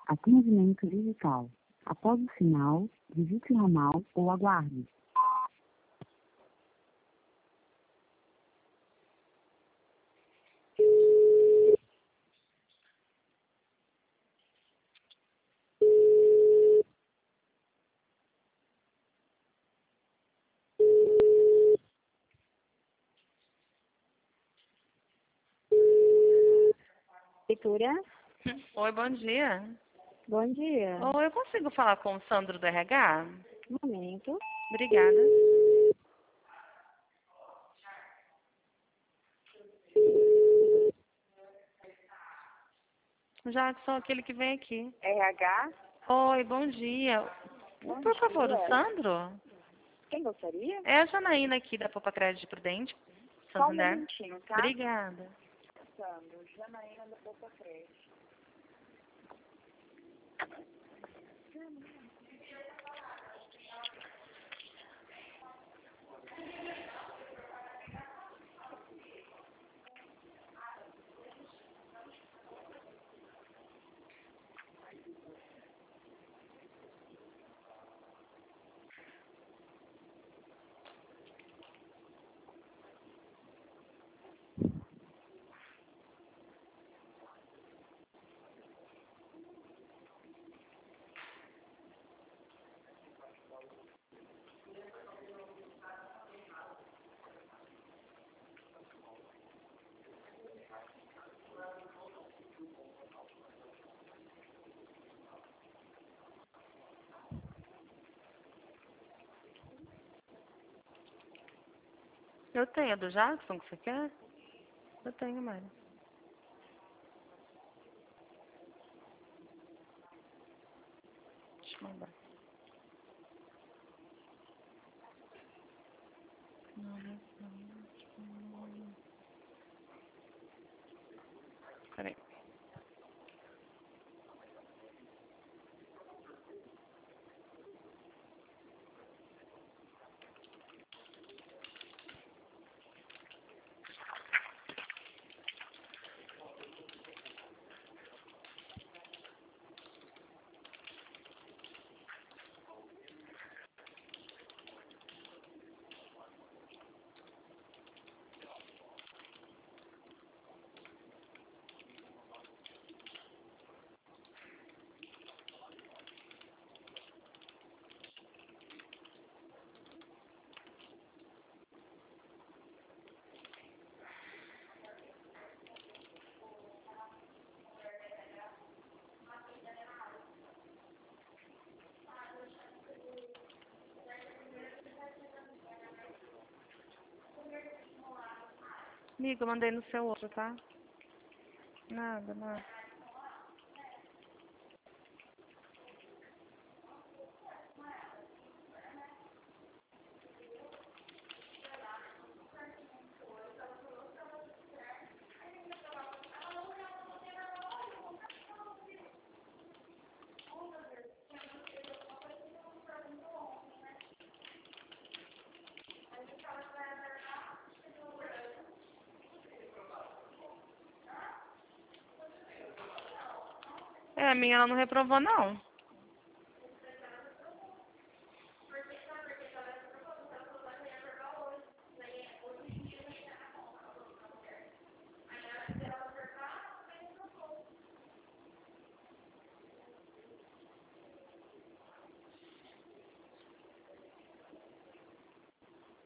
Atendimento digital. Após o sinal, digite o ramal ou aguarde. Prefeitura. Oi, bom dia. Bom dia. Oi, eu consigo falar com o Sandro do RH? Um momento. Obrigada. Jackson, aquele que vem aqui. RH. Oi, bom dia. Bom Por favor, o dia. Sandro? Quem gostaria? É a Janaína aqui da Poupa Crédito Prudente, Só um Santander. minutinho, tá? Obrigada. Sandro, Janaína da Poupa Crédito. Eu tenho a do Jackson que você quer? Eu tenho, Mari. Deixa eu mandar. Peraí. Amiga, eu mandei no seu outro, tá? Nada, nada. É, a minha ela não reprovou, não.